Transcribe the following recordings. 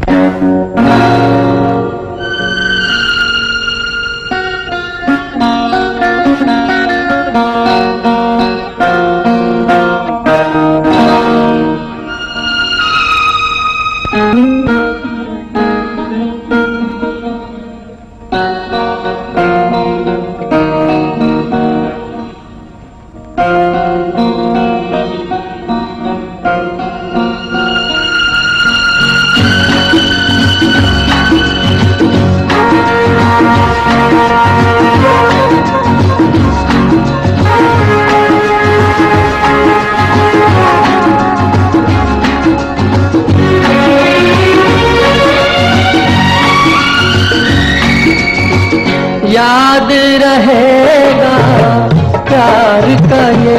याद रहेगा प्यार का ये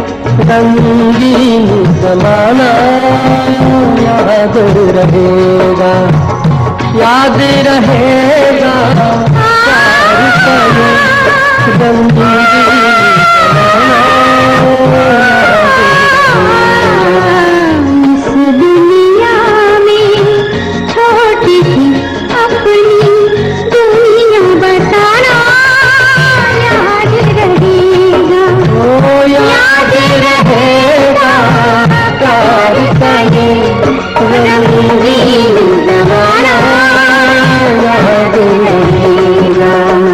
रंगीन ज़माना, याद रहेगा, याद रहेगा प्यार का ये रंगीन ज़माना। इस दुनिया में छोटी सी अपनी दुनिया बताना, याद रहेगा, याद रहेगा प्यार का ये रंगीन ज़माना, याद रहेगा।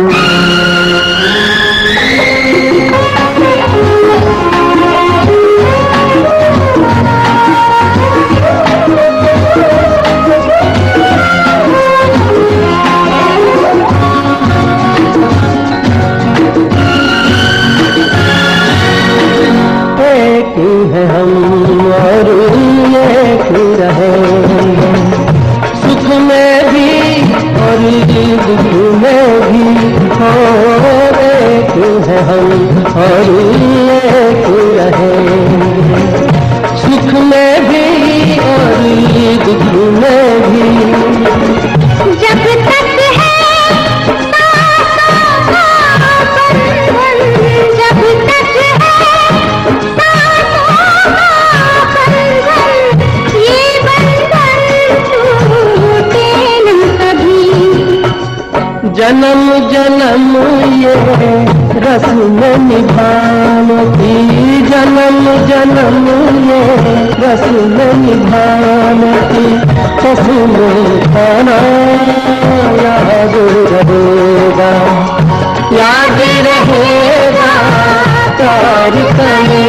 एक है हम और एक रहेंगे, सुख में भी और दुख में भी, हो एक है हम और एक रहेंगे, सुख में भी और दुख में भी। जब तक है सांसों का बंधन, जब तक है सांसों का बंधन, ये बंधन टूटे न कभी। जन्म जन्म ये रस्म निभाने की, जन्म जन्म ये रस्म निभाने की, कसम खाना याद रहेगा, याद रहेगा प्यार का ये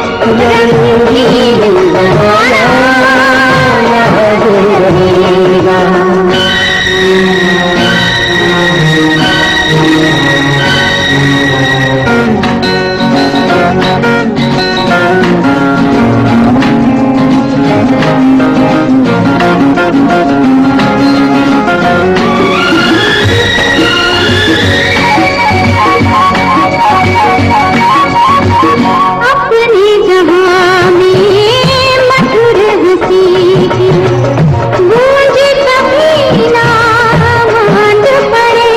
रंगीन ज़माना, याद रहेगा। अपने जहां में मधुर हंसी की गूंज कभी ना मांड पड़े,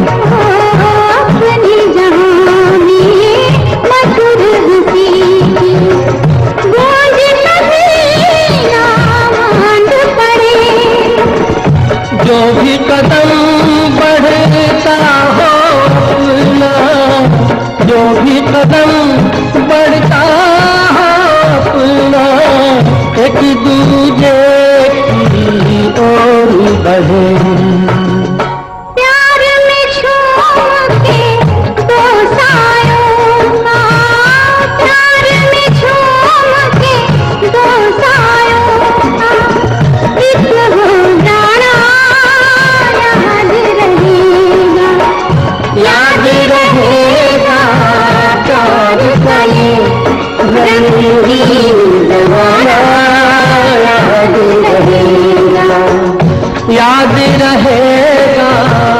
अपने जहां में मधुर हंसी की गूंज कभी ना मांड पड़े। जो भी कदम बढ़ता हो अपना, जो भी कदम बढ़ता हो अपना, एक दूजे की ओर बढ़े। प्यार में झूम के दो सायों का, प्यार में झूम के दो सायों का एक हो जाना, याद रहेगा, याद रहेगा प्यार का ये रंगीन ज़माना, याद रहेगा, याद रहेगा